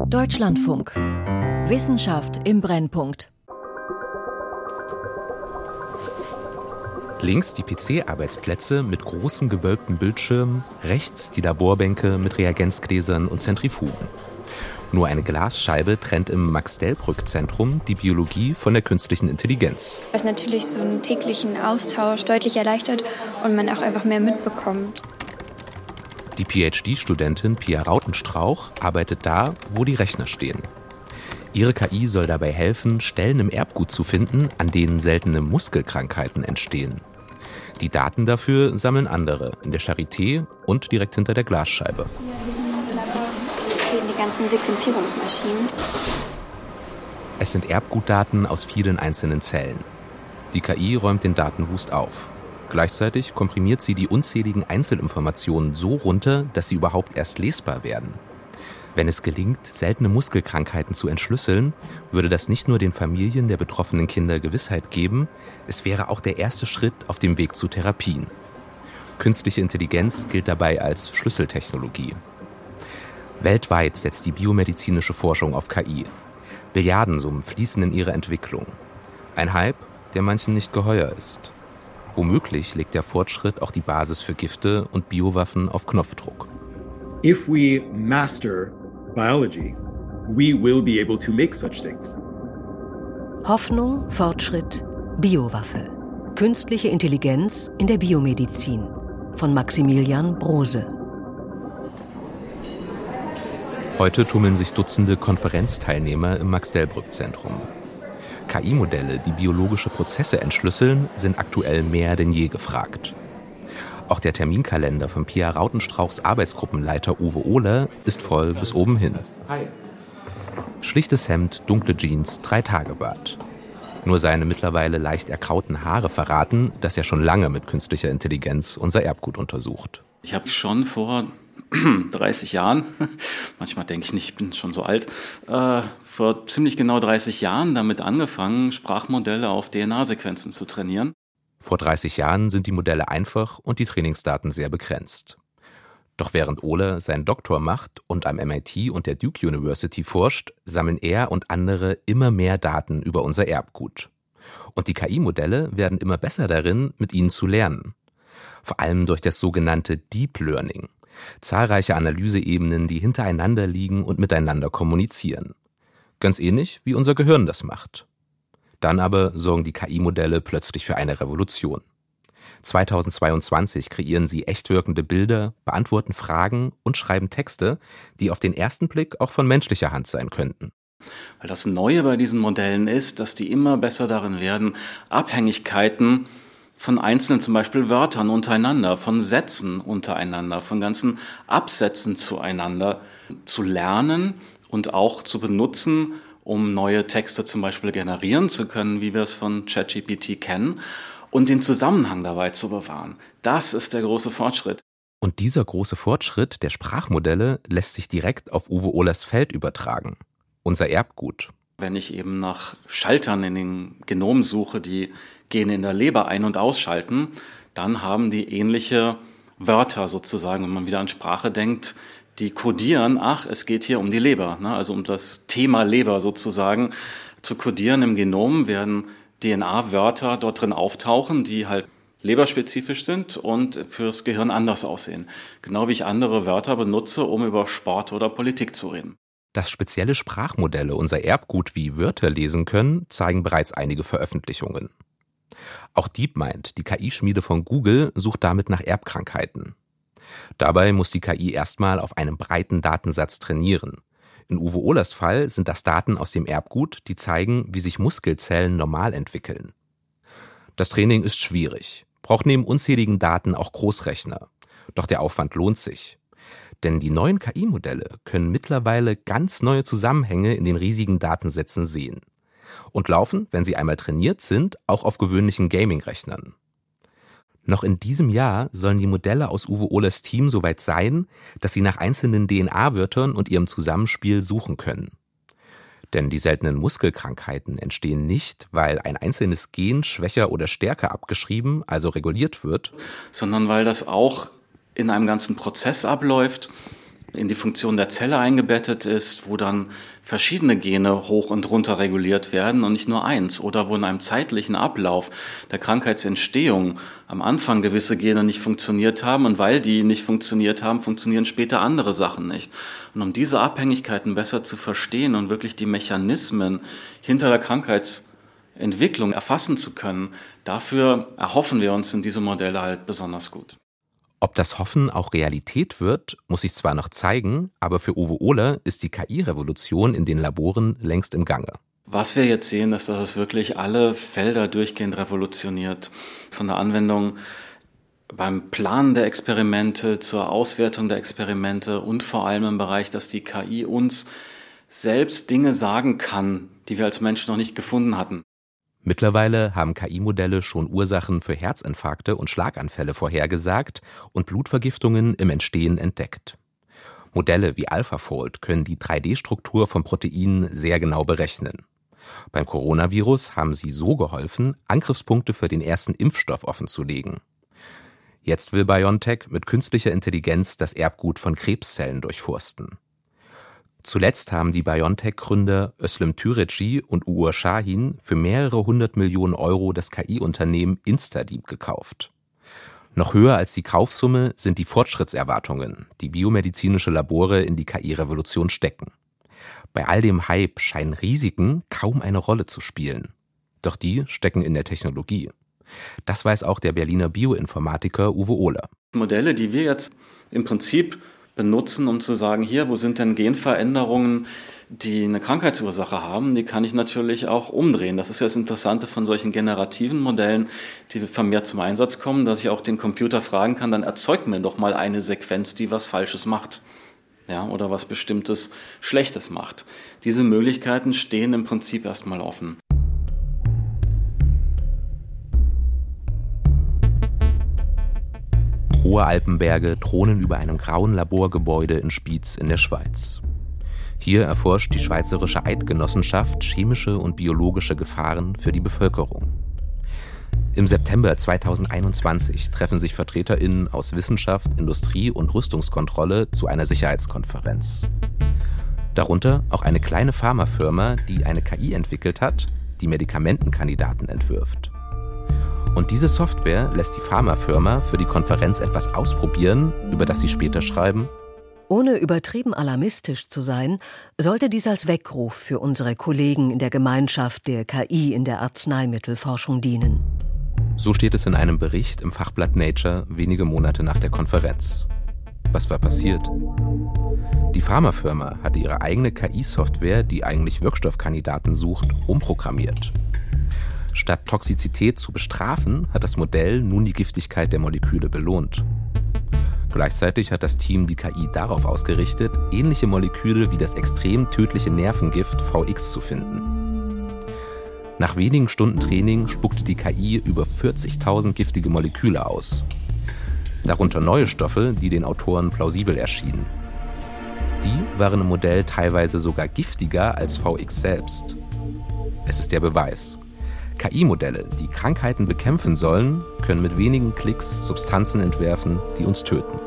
Deutschlandfunk. Wissenschaft im Brennpunkt. Links die PC-Arbeitsplätze mit großen gewölbten Bildschirmen, rechts die Laborbänke mit Reagenzgläsern und Zentrifugen. Nur eine Glasscheibe trennt im Max-Delbrück-Zentrum die Biologie von der künstlichen Intelligenz. Was natürlich so einen täglichen Austausch deutlich erleichtert und man auch einfach mehr mitbekommt. Die PhD-Studentin Pia Rautenstrauch arbeitet da, wo die Rechner stehen. Ihre KI soll dabei helfen, Stellen im Erbgut zu finden, an denen seltene Muskelkrankheiten entstehen. Die Daten dafür sammeln andere, in der Charité und direkt hinter der Glasscheibe. Hier stehen die ganzen Sequenzierungsmaschinen. Es sind Erbgutdaten aus vielen einzelnen Zellen. Die KI räumt den Datenwust auf. Gleichzeitig komprimiert sie die unzähligen Einzelinformationen so runter, dass sie überhaupt erst lesbar werden. Wenn es gelingt, seltene Muskelkrankheiten zu entschlüsseln, würde das nicht nur den Familien der betroffenen Kinder Gewissheit geben, es wäre auch der erste Schritt auf dem Weg zu Therapien. Künstliche Intelligenz gilt dabei als Schlüsseltechnologie. Weltweit setzt die biomedizinische Forschung auf KI. Milliardensummen fließen in ihre Entwicklung. Ein Hype, der manchen nicht geheuer ist. Womöglich legt der Fortschritt auch die Basis für Gifte und Biowaffen auf Knopfdruck. If we master biology, we will be able to make such things. Hoffnung, Fortschritt, Biowaffe. Künstliche Intelligenz in der Biomedizin von Maximilian Brose. Heute tummeln sich Dutzende Konferenzteilnehmer im Max-Delbrück-Zentrum. KI-Modelle, die biologische Prozesse entschlüsseln, sind aktuell mehr denn je gefragt. Auch der Terminkalender von Pia Rautenstrauchs Arbeitsgruppenleiter Uwe Ohler ist voll bis oben hin. Schlichtes Hemd, dunkle Jeans, 3-Tage-Bart. Nur seine mittlerweile leicht erkrauten Haare verraten, dass er schon lange mit künstlicher Intelligenz unser Erbgut untersucht. Ich habe schon vor 30 Jahren, manchmal denke ich nicht, ich bin schon so alt, vor ziemlich genau 30 Jahren damit angefangen, Sprachmodelle auf DNA-Sequenzen zu trainieren. Vor 30 Jahren sind die Modelle einfach und die Trainingsdaten sehr begrenzt. Doch während Ohler seinen Doktor macht und am MIT und der Duke University forscht, sammeln er und andere immer mehr Daten über unser Erbgut. Und die KI-Modelle werden immer besser darin, mit ihnen zu lernen. Vor allem durch das sogenannte Deep Learning. Zahlreiche Analyseebenen, die hintereinander liegen und miteinander kommunizieren. Ganz ähnlich, wie unser Gehirn das macht. Dann aber sorgen die KI-Modelle plötzlich für eine Revolution. 2022 kreieren sie echt wirkende Bilder, beantworten Fragen und schreiben Texte, die auf den ersten Blick auch von menschlicher Hand sein könnten. Weil das Neue bei diesen Modellen ist, dass die immer besser darin werden, Abhängigkeiten von einzelnen, zum Beispiel Wörtern untereinander, von Sätzen untereinander, von ganzen Absätzen zueinander zu lernen und auch zu benutzen, um neue Texte zum Beispiel generieren zu können, wie wir es von ChatGPT kennen, und den Zusammenhang dabei zu bewahren. Das ist der große Fortschritt. Und dieser große Fortschritt der Sprachmodelle lässt sich direkt auf Uwe Ohlers Feld übertragen. Unser Erbgut. Wenn ich eben nach Schaltern in den Genom suche, die Gene in der Leber ein- und ausschalten, dann haben die ähnliche Wörter sozusagen, wenn man wieder an Sprache denkt, die kodieren, es geht hier um die Leber, ne? Also um das Thema Leber sozusagen zu kodieren im Genom, werden DNA-Wörter dort drin auftauchen, die halt leberspezifisch sind und fürs Gehirn anders aussehen. Genau wie ich andere Wörter benutze, um über Sport oder Politik zu reden. Dass spezielle Sprachmodelle unser Erbgut wie Wörter lesen können, zeigen bereits einige Veröffentlichungen. Auch DeepMind, die KI-Schmiede von Google, sucht damit nach Erbkrankheiten. Dabei muss die KI erstmal auf einem breiten Datensatz trainieren. In Uwe Ohlers Fall sind das Daten aus dem Erbgut, die zeigen, wie sich Muskelzellen normal entwickeln. Das Training ist schwierig, braucht neben unzähligen Daten auch Großrechner. Doch der Aufwand lohnt sich. Denn die neuen KI-Modelle können mittlerweile ganz neue Zusammenhänge in den riesigen Datensätzen sehen. Und laufen, wenn sie einmal trainiert sind, auch auf gewöhnlichen Gaming-Rechnern. Noch in diesem Jahr sollen die Modelle aus Uwe Ohlers Team soweit sein, dass sie nach einzelnen DNA-Wörtern und ihrem Zusammenspiel suchen können. Denn die seltenen Muskelkrankheiten entstehen nicht, weil ein einzelnes Gen schwächer oder stärker abgeschrieben, also reguliert wird, sondern weil das auch in einem ganzen Prozess abläuft, in die Funktion der Zelle eingebettet ist, wo dann verschiedene Gene hoch und runter reguliert werden und nicht nur eins, oder wo in einem zeitlichen Ablauf der Krankheitsentstehung am Anfang gewisse Gene nicht funktioniert haben und weil die nicht funktioniert haben, funktionieren später andere Sachen nicht. Und um diese Abhängigkeiten besser zu verstehen und wirklich die Mechanismen hinter der Krankheitsentwicklung erfassen zu können, dafür erhoffen wir uns in diese Modelle halt besonders gut. Ob das Hoffen auch Realität wird, muss sich zwar noch zeigen, aber für Uwe Ohler ist die KI-Revolution in den Laboren längst im Gange. Was wir jetzt sehen, ist, dass es wirklich alle Felder durchgehend revolutioniert. Von der Anwendung beim Planen der Experimente zur Auswertung der Experimente und vor allem im Bereich, dass die KI uns selbst Dinge sagen kann, die wir als Menschen noch nicht gefunden hatten. Mittlerweile haben KI-Modelle schon Ursachen für Herzinfarkte und Schlaganfälle vorhergesagt und Blutvergiftungen im Entstehen entdeckt. Modelle wie AlphaFold können die 3D-Struktur von Proteinen sehr genau berechnen. Beim Coronavirus haben sie so geholfen, Angriffspunkte für den ersten Impfstoff offenzulegen. Jetzt will BioNTech mit künstlicher Intelligenz das Erbgut von Krebszellen durchforsten. Zuletzt haben die BioNTech-Gründer Özlem Türeci und Uğur Şahin für mehrere 100 Millionen Euro das KI-Unternehmen InstaDeep gekauft. Noch höher als die Kaufsumme sind die Fortschrittserwartungen, die biomedizinische Labore in die KI-Revolution stecken. Bei all dem Hype scheinen Risiken kaum eine Rolle zu spielen. Doch die stecken in der Technologie. Das weiß auch der Berliner Bioinformatiker Uwe Ohler. Modelle, die wir jetzt im Prinzip benutzen, um zu sagen, hier, wo sind denn Genveränderungen, die eine Krankheitsursache haben, die kann ich natürlich auch umdrehen. Das ist ja das Interessante von solchen generativen Modellen, die vermehrt zum Einsatz kommen, dass ich auch den Computer fragen kann, dann erzeug mir doch mal eine Sequenz, die was Falsches macht. Ja, oder was Bestimmtes Schlechtes macht. Diese Möglichkeiten stehen im Prinzip erstmal offen. Hohe Alpenberge thronen über einem grauen Laborgebäude in Spiez in der Schweiz. Hier erforscht die Schweizerische Eidgenossenschaft chemische und biologische Gefahren für die Bevölkerung. Im September 2021 treffen sich VertreterInnen aus Wissenschaft, Industrie und Rüstungskontrolle zu einer Sicherheitskonferenz. Darunter auch eine kleine Pharmafirma, die eine KI entwickelt hat, die Medikamentenkandidaten entwirft. Und diese Software lässt die Pharmafirma für die Konferenz etwas ausprobieren, über das sie später schreiben: Ohne übertrieben alarmistisch zu sein, sollte dies als Weckruf für unsere Kollegen in der Gemeinschaft der KI in der Arzneimittelforschung dienen. So steht es in einem Bericht im Fachblatt Nature wenige Monate nach der Konferenz. Was war passiert? Die Pharmafirma hatte ihre eigene KI-Software, die eigentlich Wirkstoffkandidaten sucht, umprogrammiert. Statt Toxizität zu bestrafen, hat das Modell nun die Giftigkeit der Moleküle belohnt. Gleichzeitig hat das Team die KI darauf ausgerichtet, ähnliche Moleküle wie das extrem tödliche Nervengift VX zu finden. Nach wenigen Stunden Training spuckte die KI über 40.000 giftige Moleküle aus. Darunter neue Stoffe, die den Autoren plausibel erschienen. Die waren im Modell teilweise sogar giftiger als VX selbst. Es ist der Beweis. KI-Modelle, die Krankheiten bekämpfen sollen, können mit wenigen Klicks Substanzen entwerfen, die uns töten.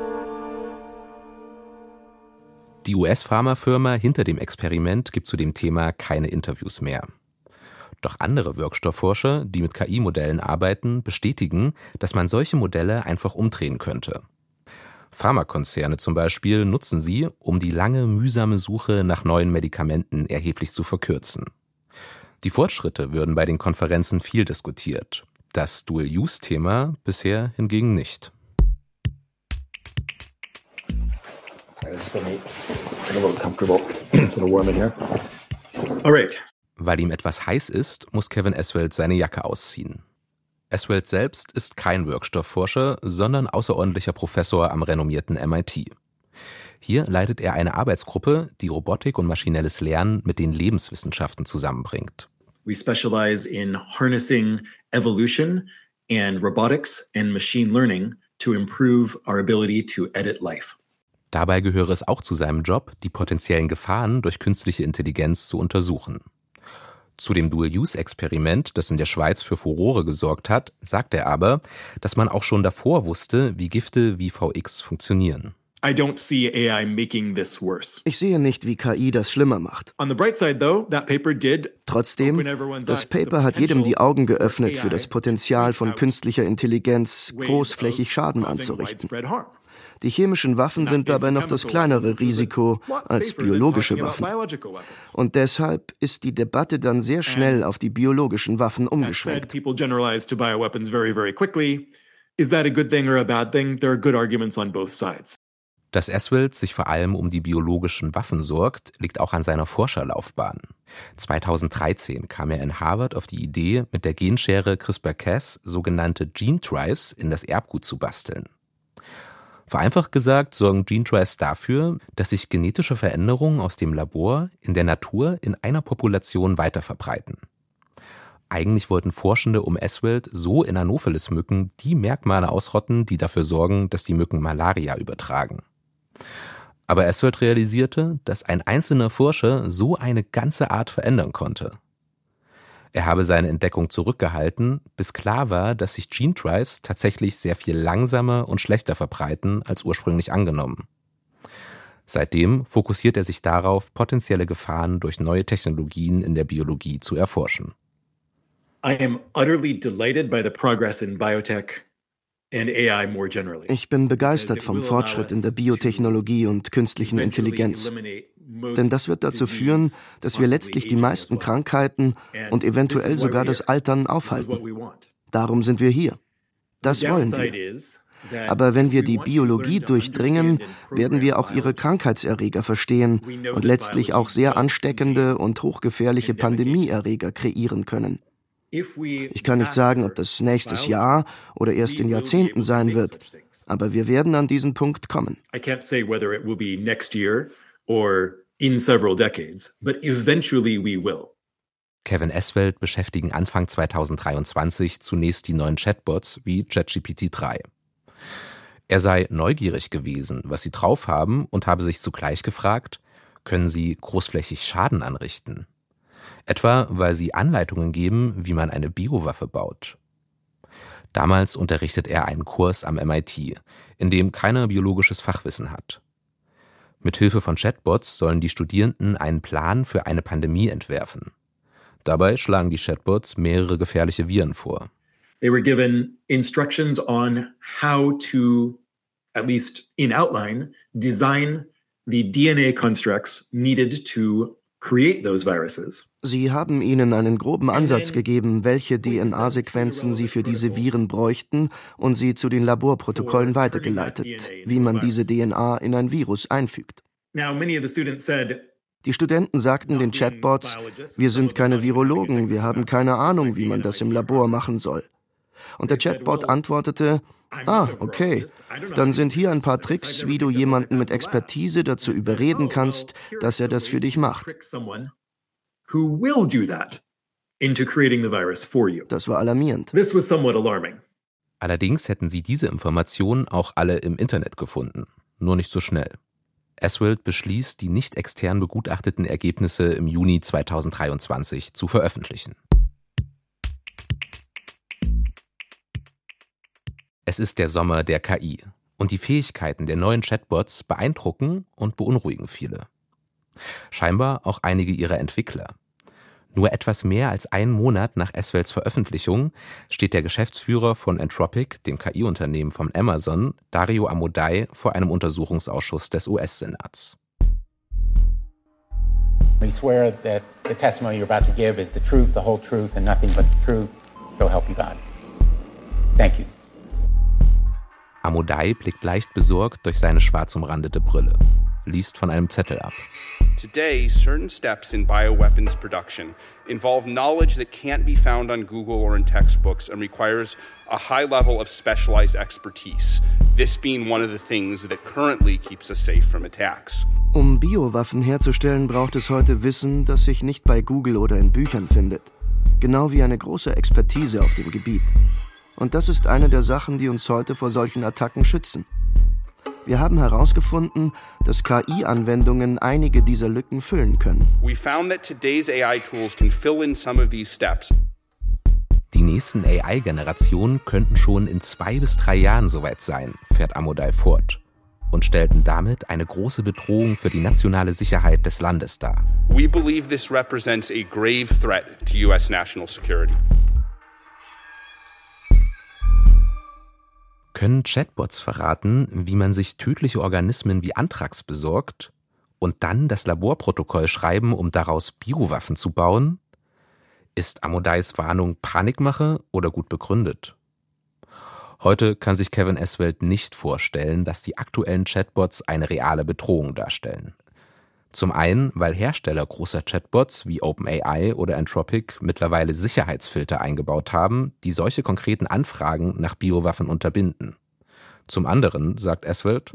Die US-Pharmafirma hinter dem Experiment gibt zu dem Thema keine Interviews mehr. Doch andere Wirkstoffforscher, die mit KI-Modellen arbeiten, bestätigen, dass man solche Modelle einfach umdrehen könnte. Pharmakonzerne zum Beispiel nutzen sie, um die lange, mühsame Suche nach neuen Medikamenten erheblich zu verkürzen. Die Fortschritte würden bei den Konferenzen viel diskutiert. Das Dual-Use-Thema bisher hingegen nicht. Weil ihm etwas heiß ist, muss Kevin Esvelt seine Jacke ausziehen. Esvelt selbst ist kein Wirkstoffforscher, sondern außerordentlicher Professor am renommierten MIT. Hier leitet er eine Arbeitsgruppe, die Robotik und maschinelles Lernen mit den Lebenswissenschaften zusammenbringt. We specialize in harnessing evolution and robotics and machine learning to improve our ability to edit life. Dabei gehöre es auch zu seinem Job, die potenziellen Gefahren durch künstliche Intelligenz zu untersuchen. Zu dem Dual-Use-Experiment, das in der Schweiz für Furore gesorgt hat, sagt er aber, dass man auch schon davor wusste, wie Gifte wie VX funktionieren. I don't see AI making this worse. Ich sehe nicht, wie KI das schlimmer macht. On the bright side, though, that paper did. Trotzdem, das Paper hat jedem die Augen geöffnet für das Potenzial von künstlicher Intelligenz, großflächig Schaden anzurichten. Die chemischen Waffen sind dabei noch das kleinere Risiko als biologische Waffen. Und deshalb ist die Debatte dann sehr schnell auf die biologischen Waffen umgeschwenkt. Is that a good thing or a bad thing? There are good arguments on both sides. Dass Aswelt sich vor allem um die biologischen Waffen sorgt, liegt auch an seiner Forscherlaufbahn. 2013 kam er in Harvard auf die Idee, mit der Genschere CRISPR-Cas sogenannte Gene Drives in das Erbgut zu basteln. Vereinfacht gesagt sorgen Gene Drives dafür, dass sich genetische Veränderungen aus dem Labor in der Natur in einer Population weiterverbreiten. Eigentlich wollten Forschende um Aswelt so in Anopheles-Mücken die Merkmale ausrotten, die dafür sorgen, dass die Mücken Malaria übertragen. Aber Aswelt realisierte, dass ein einzelner Forscher so eine ganze Art verändern konnte. Er habe seine Entdeckung zurückgehalten, bis klar war, dass sich Gene Drives tatsächlich sehr viel langsamer und schlechter verbreiten als ursprünglich angenommen. Seitdem fokussiert er sich darauf, potenzielle Gefahren durch neue Technologien in der Biologie zu erforschen. I am utterly delighted by the progress in biotech and AI more generally. Ich bin begeistert vom Fortschritt in der Biotechnologie und künstlichen Intelligenz. Denn das wird dazu führen, dass wir letztlich die meisten Krankheiten und eventuell sogar das Altern aufhalten. Darum sind wir hier. Das wollen wir. Aber wenn wir die Biologie durchdringen, werden wir auch ihre Krankheitserreger verstehen und letztlich auch sehr ansteckende und hochgefährliche Pandemieerreger kreieren können. Ich kann nicht sagen, ob das nächstes Jahr oder erst in Jahrzehnten sein wird, aber wir werden an diesen Punkt kommen. I can't say whether it will be next year or in several decades, but eventually we will. Kevin Aswelt beschäftigen Anfang 2023 zunächst die neuen Chatbots wie ChatGPT-3. Er sei neugierig gewesen, was sie drauf haben, und habe sich zugleich gefragt, können sie großflächig Schaden anrichten? Etwa, weil sie Anleitungen geben, wie man eine Biowaffe baut. Damals unterrichtet er einen Kurs am MIT, in dem keiner biologisches Fachwissen hat. Mithilfe von Chatbots sollen die Studierenden einen Plan für eine Pandemie entwerfen. Dabei schlagen die Chatbots mehrere gefährliche Viren vor. They were given instructions on how to, at least in outline, design the DNA constructs needed to create those viruses. Sie haben ihnen einen groben Ansatz gegeben, welche DNA-Sequenzen sie für diese Viren bräuchten, und sie zu den Laborprotokollen weitergeleitet, wie man diese DNA in ein Virus einfügt. Die Studenten sagten den Chatbots, wir sind keine Virologen, wir haben keine Ahnung, wie man das im Labor machen soll. Und der Chatbot antwortete, okay, dann sind hier ein paar Tricks, wie du jemanden mit Expertise dazu überreden kannst, dass er das für dich macht. Das war alarmierend. Allerdings hätten sie diese Informationen auch alle im Internet gefunden, nur nicht so schnell. Aswelt beschließt, die nicht extern begutachteten Ergebnisse im Juni 2023 zu veröffentlichen. Es ist der Sommer der KI und die Fähigkeiten der neuen Chatbots beeindrucken und beunruhigen viele. Scheinbar auch einige ihrer Entwickler. Nur etwas mehr als einen Monat nach Aswelts Veröffentlichung steht der Geschäftsführer von Anthropic, dem KI-Unternehmen von Amazon, Dario Amodei, vor einem Untersuchungsausschuss des US-Senats. We swear that the testimony you're about to give is the truth, the whole truth and nothing but the truth. So help you God. Thank you. Amodei blickt leicht besorgt durch seine schwarz umrandete Brille, liest von einem Zettel ab. Today, certain steps in bioweapons production involve knowledge that can't be found on Google or in textbooks and requires a high level of specialized expertise, this being one of the things that currently keeps us safe from attacks. Um Biowaffen herzustellen, braucht es heute Wissen, das sich nicht bei Google oder in Büchern findet. Genau wie eine große Expertise auf dem Gebiet. Und das ist eine der Sachen, die uns heute vor solchen Attacken schützen. Wir haben herausgefunden, dass KI-Anwendungen einige dieser Lücken füllen können. We found that today's AI tools can fill in some of these steps. Die nächsten AI-Generationen könnten schon in 2 bis 3 Jahren soweit sein, fährt Amodei fort. und stellten damit eine große Bedrohung für die nationale Sicherheit des Landes dar. We believe this represents a grave threat to US national security. Können Chatbots verraten, wie man sich tödliche Organismen wie Anthrax besorgt und dann das Laborprotokoll schreiben, um daraus Biowaffen zu bauen? Ist Amodeis Warnung Panikmache oder gut begründet? Heute kann sich Kevin Esvelt nicht vorstellen, dass die aktuellen Chatbots eine reale Bedrohung darstellen. Zum einen, weil Hersteller großer Chatbots wie OpenAI oder Anthropic mittlerweile Sicherheitsfilter eingebaut haben, die solche konkreten Anfragen nach Biowaffen unterbinden. Zum anderen, sagt Esvelt,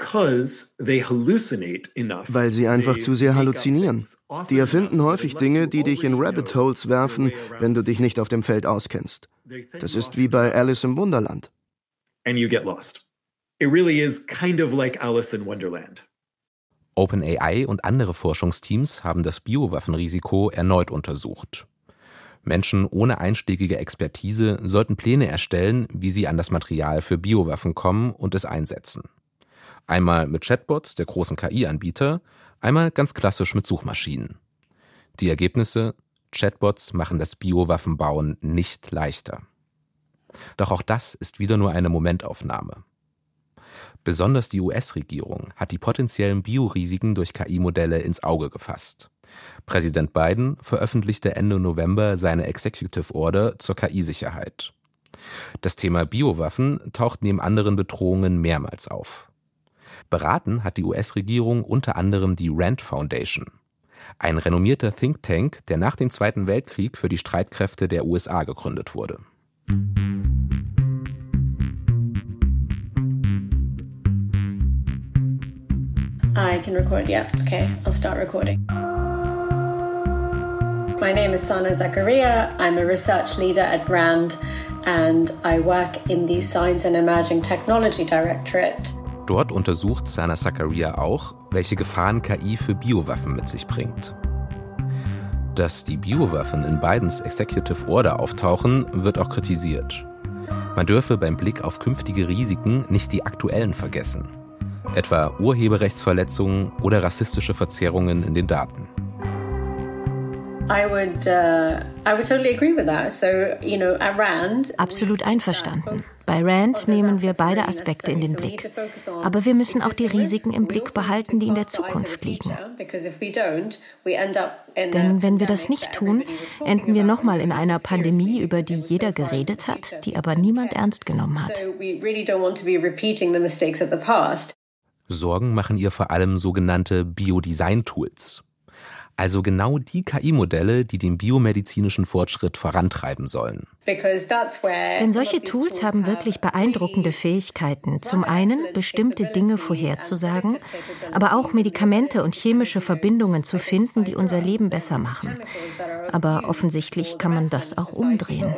weil sie einfach zu sehr halluzinieren. Die erfinden häufig Dinge, die dich in Rabbit Holes werfen, wenn du dich nicht auf dem Feld auskennst. Das ist wie bei Alice im Wunderland. And you get lost. It really is kind of like Alice in Wonderland. OpenAI und andere Forschungsteams haben das Biowaffenrisiko erneut untersucht. Menschen ohne einschlägige Expertise sollten Pläne erstellen, wie sie an das Material für Biowaffen kommen und es einsetzen. Einmal mit Chatbots der großen KI-Anbieter, einmal ganz klassisch mit Suchmaschinen. Die Ergebnisse: Chatbots machen das Biowaffenbauen nicht leichter. Doch auch das ist wieder nur eine Momentaufnahme. Besonders die US-Regierung hat die potenziellen Biorisiken durch KI-Modelle ins Auge gefasst. Präsident Biden veröffentlichte Ende November seine Executive Order zur KI-Sicherheit. Das Thema Biowaffen taucht neben anderen Bedrohungen mehrmals auf. Beraten hat die US-Regierung unter anderem die RAND Foundation, ein renommierter Think Tank, der nach dem Zweiten Weltkrieg für die Streitkräfte der USA gegründet wurde. I can record, yeah. Okay, I'll start recording. My name is Sana Zakaria. I'm a research leader at RAND and I work in the Science and Emerging Technology Directorate. Dort untersucht Sana Zakaria auch, welche Gefahren KI für Biowaffen mit sich bringt. Dass die Biowaffen in Bidens Executive Order auftauchen, wird auch kritisiert. Man dürfe beim Blick auf künftige Risiken nicht die aktuellen vergessen. Etwa Urheberrechtsverletzungen oder rassistische Verzerrungen in den Daten. I would totally agree with that. So, at RAND. Absolut einverstanden. Bei RAND nehmen wir beide Aspekte in den Blick. Aber wir müssen auch die Risiken im Blick behalten, die in der Zukunft liegen. Denn wenn wir das nicht tun, enden wir nochmal in einer Pandemie, über die jeder geredet hat, die aber niemand ernst genommen hat. Sorgen machen ihr vor allem sogenannte Biodesign-Tools. Also genau die KI-Modelle, die den biomedizinischen Fortschritt vorantreiben sollen. Denn solche Tools haben wirklich beeindruckende Fähigkeiten, zum einen bestimmte Dinge vorherzusagen, aber auch Medikamente und chemische Verbindungen zu finden, die unser Leben besser machen. Aber offensichtlich kann man das auch umdrehen.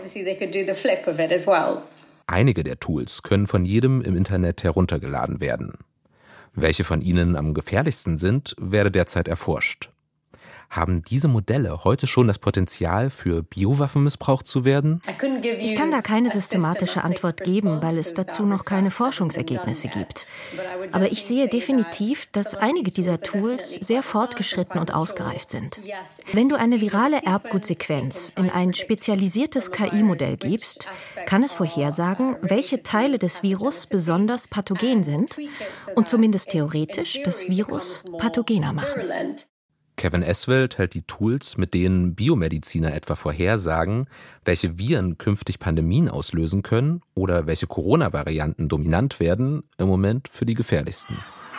Einige der Tools können von jedem im Internet heruntergeladen werden. Welche von ihnen am gefährlichsten sind, werde derzeit erforscht. Haben diese Modelle heute schon das Potenzial, für Biowaffen missbraucht zu werden? Ich kann da keine systematische Antwort geben, weil es dazu noch keine Forschungsergebnisse gibt. Aber ich sehe definitiv, dass einige dieser Tools sehr fortgeschritten und ausgereift sind. Wenn du eine virale Erbgutsequenz in ein spezialisiertes KI-Modell gibst, kann es vorhersagen, welche Teile des Virus besonders pathogen sind und zumindest theoretisch das Virus pathogener machen. Kevin Esvelt hält die Tools, mit denen Biomediziner etwa vorhersagen, welche Viren künftig Pandemien auslösen können oder welche Corona-Varianten dominant werden, im Moment für die gefährlichsten.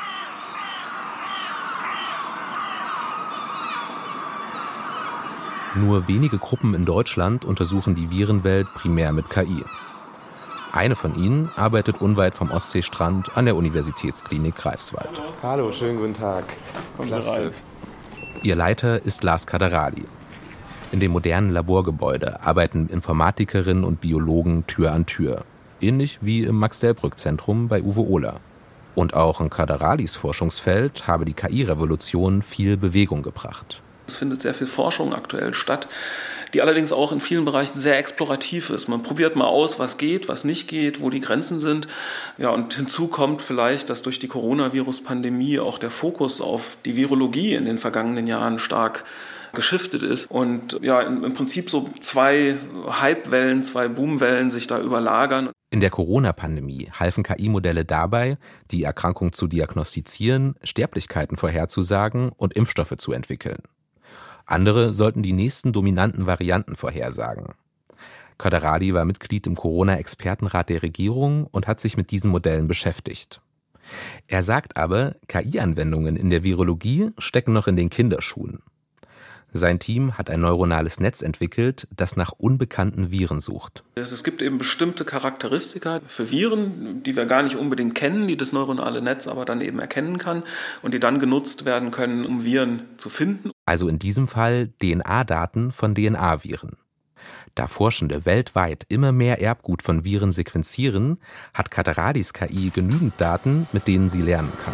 Nur wenige Gruppen in Deutschland untersuchen die Virenwelt primär mit KI. Eine von ihnen arbeitet unweit vom Ostseestrand an der Universitätsklinik Greifswald. Hallo, schönen guten Tag. Kommen Sie rein. Ihr Leiter ist Lars Kaderali. In dem modernen Laborgebäude arbeiten Informatikerinnen und Biologen Tür an Tür. Ähnlich wie im Max-Delbrück-Zentrum bei Uwe Ohler. Und auch in Kaderalis Forschungsfeld habe die KI-Revolution viel Bewegung gebracht. Es findet sehr viel Forschung aktuell statt, die allerdings auch in vielen Bereichen sehr explorativ ist. Man probiert mal aus, was geht, was nicht geht, wo die Grenzen sind. Ja, und hinzu kommt vielleicht, dass durch die Coronavirus-Pandemie auch der Fokus auf die Virologie in den vergangenen Jahren stark geschiftet ist und ja, im Prinzip so 2 Hypewellen, 2 Boomwellen sich da überlagern. In der Corona-Pandemie halfen KI-Modelle dabei, die Erkrankung zu diagnostizieren, Sterblichkeiten vorherzusagen und Impfstoffe zu entwickeln. Andere sollten die nächsten dominanten Varianten vorhersagen. Khaderali war Mitglied im Corona-Expertenrat der Regierung und hat sich mit diesen Modellen beschäftigt. Er sagt aber, KI-Anwendungen in der Virologie stecken noch in den Kinderschuhen. Sein Team hat ein neuronales Netz entwickelt, das nach unbekannten Viren sucht. Es gibt eben bestimmte Charakteristika für Viren, die wir gar nicht unbedingt kennen, die das neuronale Netz aber dann eben erkennen kann und die dann genutzt werden können, um Viren zu finden. Also in diesem Fall DNA-Daten von DNA-Viren. Da Forschende weltweit immer mehr Erbgut von Viren sequenzieren, hat Khaderalis KI genügend Daten, mit denen sie lernen kann.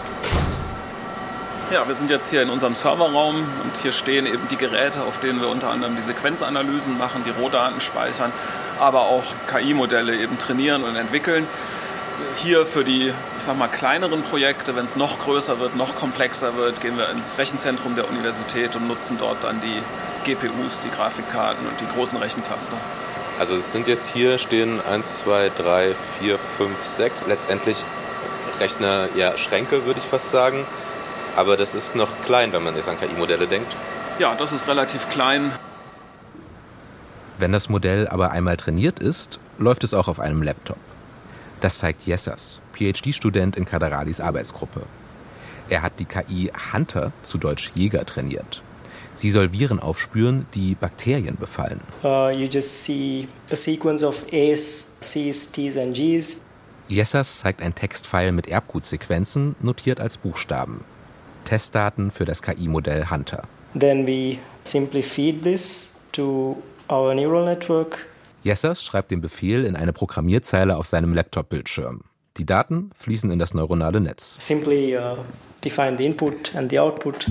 Ja, wir sind jetzt hier in unserem Serverraum und hier stehen eben die Geräte, auf denen wir unter anderem die Sequenzanalysen machen, die Rohdaten speichern, aber auch KI-Modelle eben trainieren und entwickeln. Hier für die, kleineren Projekte, wenn es noch größer wird, noch komplexer wird, gehen wir ins Rechenzentrum der Universität und nutzen dort dann die GPUs, die Grafikkarten und die großen Rechencluster. Also es sind jetzt hier stehen 1, 2, 3, 4, 5, 6, letztendlich Rechner, ja Schränke würde ich fast sagen. Aber das ist noch klein, wenn man jetzt an KI-Modelle denkt. Ja, das ist relativ klein. Wenn das Modell aber einmal trainiert ist, läuft es auch auf einem Laptop. Das zeigt Yessas, PhD-Student in Khaderalis Arbeitsgruppe. Er hat die KI Hunter, zu Deutsch Jäger, trainiert. Sie soll Viren aufspüren, die Bakterien befallen. You just see a sequence of A's, C's, T's and G's. Yessas zeigt ein Textfile mit Erbgutsequenzen, notiert als Buchstaben. Testdaten für das KI-Modell Hunter. Then we simply feed this to our neural network. Yessas schreibt den Befehl in eine Programmierzeile auf seinem Laptop-Bildschirm. Die Daten fließen in das neuronale Netz. Simply define the input and the output.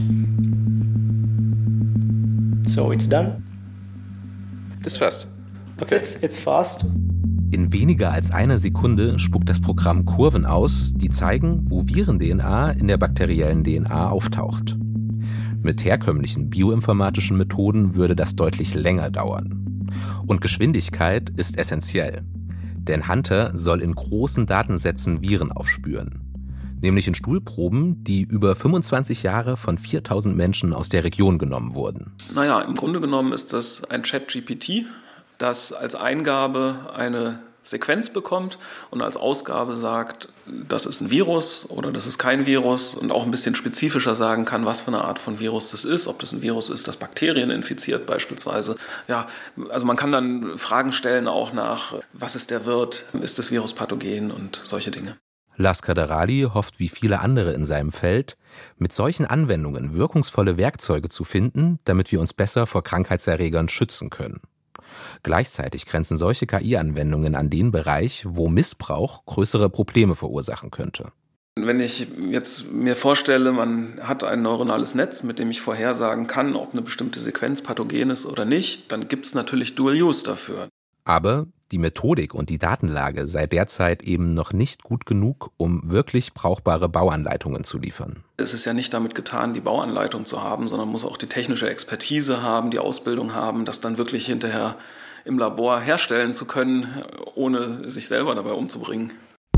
So it's done. Das ist fast. Okay. It's fast. In weniger als einer Sekunde spuckt das Programm Kurven aus, die zeigen, wo Viren-DNA in der bakteriellen DNA auftaucht. Mit herkömmlichen bioinformatischen Methoden würde das deutlich länger dauern. Und Geschwindigkeit ist essentiell. Denn Hunter soll in großen Datensätzen Viren aufspüren. Nämlich in Stuhlproben, die über 25 Jahre von 4000 Menschen aus der Region genommen wurden. Naja, im Grunde genommen ist das ein ChatGPT, das als Eingabe eine Sequenz bekommt und als Ausgabe sagt, das ist ein Virus oder das ist kein Virus und auch ein bisschen spezifischer sagen kann, was für eine Art von Virus das ist, ob das ein Virus ist, das Bakterien infiziert beispielsweise. Ja, also man kann dann Fragen stellen auch nach, was ist der Wirt, ist das Virus pathogen und solche Dinge. Lars Khaderali hofft wie viele andere in seinem Feld, mit solchen Anwendungen wirkungsvolle Werkzeuge zu finden, damit wir uns besser vor Krankheitserregern schützen können. Gleichzeitig grenzen solche KI-Anwendungen an den Bereich, wo Missbrauch größere Probleme verursachen könnte. Wenn ich jetzt mir vorstelle, man hat ein neuronales Netz, mit dem ich vorhersagen kann, ob eine bestimmte Sequenz pathogen ist oder nicht, dann gibt es natürlich Dual Use dafür. Aber die Methodik und die Datenlage sei derzeit eben noch nicht gut genug, um wirklich brauchbare Bauanleitungen zu liefern. Es ist ja nicht damit getan, die Bauanleitung zu haben, sondern man muss auch die technische Expertise haben, die Ausbildung haben, das dann wirklich hinterher im Labor herstellen zu können, ohne sich selber dabei umzubringen.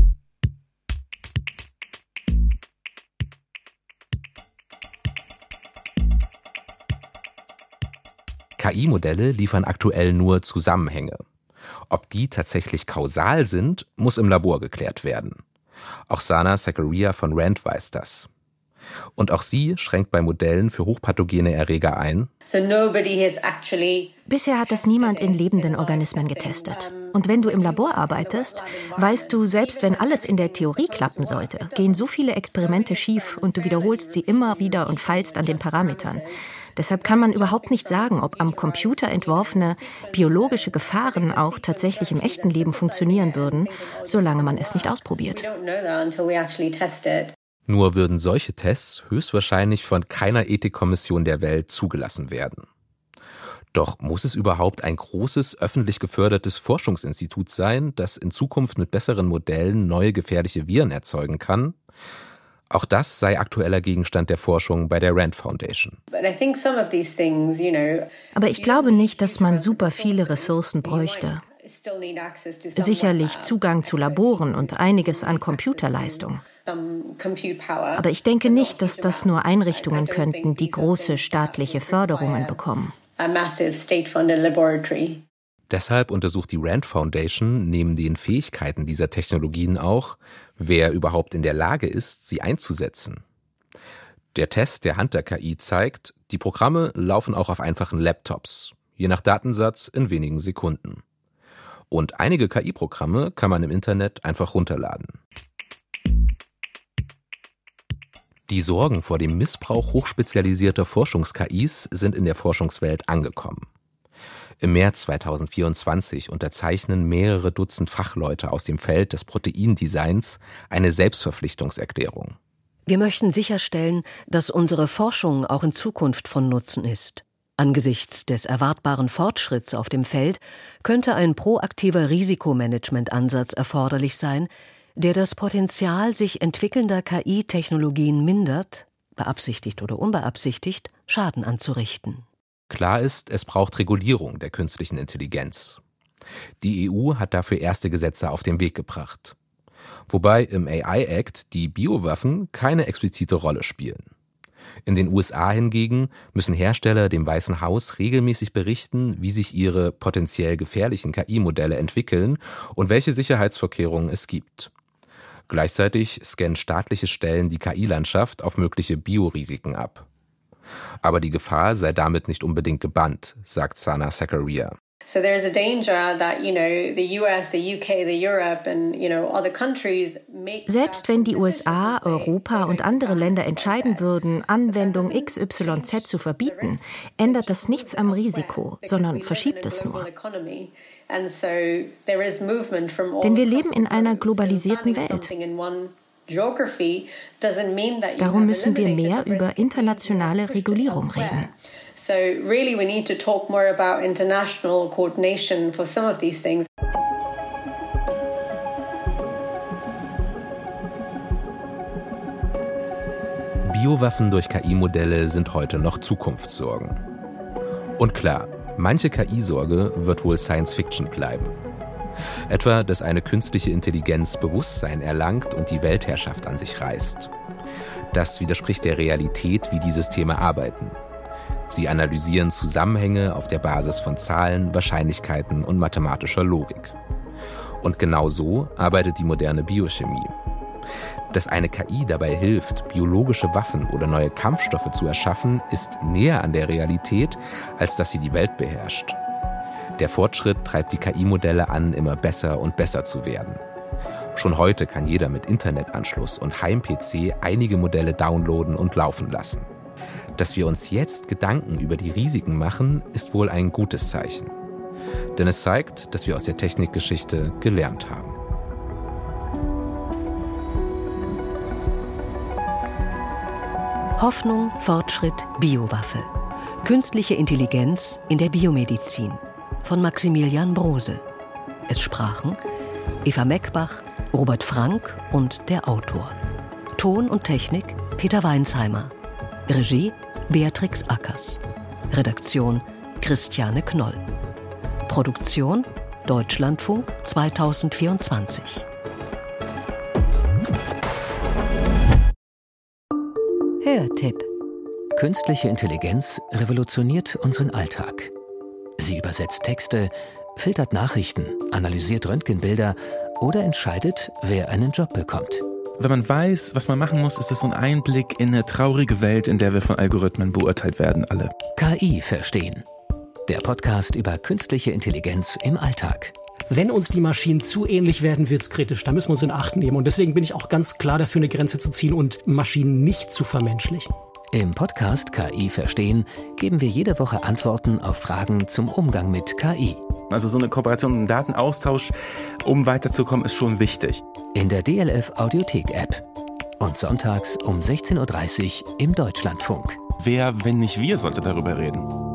KI-Modelle liefern aktuell nur Zusammenhänge. Ob die tatsächlich kausal sind, muss im Labor geklärt werden. Auch Sana Zakaria von RAND weiß das. Und auch sie schränkt bei Modellen für hochpathogene Erreger ein. Bisher hat das niemand in lebenden Organismen getestet. Und wenn du im Labor arbeitest, weißt du, selbst wenn alles in der Theorie klappen sollte, gehen so viele Experimente schief und du wiederholst sie immer wieder und feilst an den Parametern. Deshalb kann man überhaupt nicht sagen, ob am Computer entworfene biologische Gefahren auch tatsächlich im echten Leben funktionieren würden, solange man es nicht ausprobiert. Nur würden solche Tests höchstwahrscheinlich von keiner Ethikkommission der Welt zugelassen werden. Doch muss es überhaupt ein großes, öffentlich gefördertes Forschungsinstitut sein, das in Zukunft mit besseren Modellen neue gefährliche Viren erzeugen kann? Auch das sei aktueller Gegenstand der Forschung bei der RAND Foundation. Aber ich glaube nicht, dass man super viele Ressourcen bräuchte. Sicherlich Zugang zu Laboren und einiges an Computerleistung. Aber ich denke nicht, dass das nur Einrichtungen könnten, die große staatliche Förderungen bekommen. Deshalb untersucht die RAND Foundation neben den Fähigkeiten dieser Technologien auch, wer überhaupt in der Lage ist, sie einzusetzen. Der Test der Hunter-KI zeigt, die Programme laufen auch auf einfachen Laptops, je nach Datensatz in wenigen Sekunden. Und einige KI-Programme kann man im Internet einfach runterladen. Die Sorgen vor dem Missbrauch hochspezialisierter Forschungs-KIs sind in der Forschungswelt angekommen. Im März 2024 unterzeichnen mehrere Dutzend Fachleute aus dem Feld des Proteindesigns eine Selbstverpflichtungserklärung. Wir möchten sicherstellen, dass unsere Forschung auch in Zukunft von Nutzen ist. Angesichts des erwartbaren Fortschritts auf dem Feld könnte ein proaktiver Risikomanagementansatz erforderlich sein, der das Potenzial sich entwickelnder KI-Technologien mindert, beabsichtigt oder unbeabsichtigt, Schaden anzurichten. Klar ist, es braucht Regulierung der künstlichen Intelligenz. Die EU hat dafür erste Gesetze auf den Weg gebracht. Wobei im AI Act die Biowaffen keine explizite Rolle spielen. In den USA hingegen müssen Hersteller dem Weißen Haus regelmäßig berichten, wie sich ihre potenziell gefährlichen KI-Modelle entwickeln und welche Sicherheitsvorkehrungen es gibt. Gleichzeitig scannen staatliche Stellen die KI-Landschaft auf mögliche Biorisiken ab. Aber die Gefahr sei damit nicht unbedingt gebannt, sagt Sana Zakaria. Selbst wenn die USA, Europa und andere Länder entscheiden würden, Anwendung XYZ zu verbieten, ändert das nichts am Risiko, sondern verschiebt es nur. Denn wir leben in einer globalisierten Welt. Darum müssen wir mehr über internationale Regulierung reden. Biowaffen durch KI-Modelle sind heute noch Zukunftssorgen. Und klar, manche KI-Sorge wird wohl Science-Fiction bleiben. Etwa, dass eine künstliche Intelligenz Bewusstsein erlangt und die Weltherrschaft an sich reißt. Das widerspricht der Realität, wie die Systeme arbeiten. Sie analysieren Zusammenhänge auf der Basis von Zahlen, Wahrscheinlichkeiten und mathematischer Logik. Und genau so arbeitet die moderne Biochemie. Dass eine KI dabei hilft, biologische Waffen oder neue Kampfstoffe zu erschaffen, ist näher an der Realität, als dass sie die Welt beherrscht. Der Fortschritt treibt die KI-Modelle an, immer besser und besser zu werden. Schon heute kann jeder mit Internetanschluss und Heim-PC einige Modelle downloaden und laufen lassen. Dass wir uns jetzt Gedanken über die Risiken machen, ist wohl ein gutes Zeichen. Denn es zeigt, dass wir aus der Technikgeschichte gelernt haben. Hoffnung, Fortschritt, Biowaffe. Künstliche Intelligenz in der Biomedizin. Von Maximilian Brose. Es sprachen Eva Meckbach, Robert Frank und der Autor. Ton und Technik Peter Weinsheimer. Regie Beatrix Ackers. Redaktion Christiane Knoll. Produktion Deutschlandfunk 2024. Hörtipp. Künstliche Intelligenz revolutioniert unseren Alltag. Sie übersetzt Texte, filtert Nachrichten, analysiert Röntgenbilder oder entscheidet, wer einen Job bekommt. Wenn man weiß, was man machen muss, ist es so ein Einblick in eine traurige Welt, in der wir von Algorithmen beurteilt werden, alle. KI verstehen. Der Podcast über künstliche Intelligenz im Alltag. Wenn uns die Maschinen zu ähnlich werden, wird's kritisch. Da müssen wir uns in Acht nehmen. Und deswegen bin ich auch ganz klar dafür, eine Grenze zu ziehen und Maschinen nicht zu vermenschlichen. Im Podcast KI verstehen geben wir jede Woche Antworten auf Fragen zum Umgang mit KI. Also so eine Kooperation, ein Datenaustausch, um weiterzukommen, ist schon wichtig. In der DLF Audiothek App und sonntags um 16:30 Uhr im Deutschlandfunk. Wer, wenn nicht wir, sollte darüber reden?